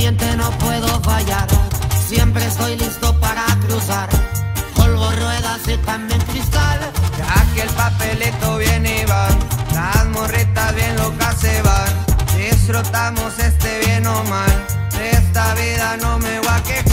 pendiente, no puedo fallar. Siempre estoy listo para cruzar. Polvo, ruedas y también cristal. Ya que el papelito viene y va, las morritas bien locas se van. Disfrutamos bien o mal, de esta vida no me voy a quejar.